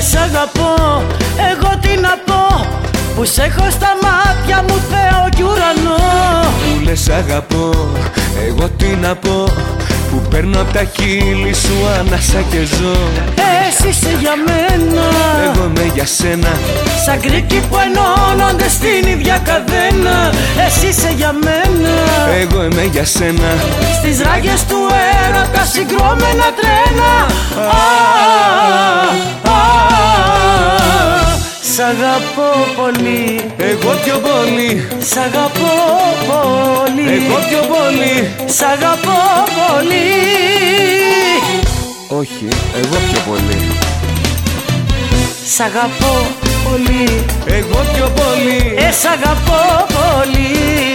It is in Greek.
σ' αγαπώ, εγώ τι να πω, που σ' έχω στα μάτια μου Θεό κι ουρανό. Μου λες αγαπώ, εγώ τι να πω, που παίρνω απ' τα χείλη σου ανάσα και ζω. Εσύ είσαι για μένα, εγώ είμαι για σένα, σαν κρίκοι που ενώνονται στην ίδια καδένα. Εσύ είσαι για μένα, εγώ είμαι για σένα, στις ράγες του έρωτα συγκρόμενα τρένα. Σ' αγαπώ πολύ, εγώ πιο πολύ, σ' αγαπώ πολύ, εγώ πιο πολύ. σ' αγαπώ πολύ. Όχι, εγώ πιο πολύ. Σ' αγαπώ πολύ, εγώ πιο πολύ. σ' αγαπώ πολύ.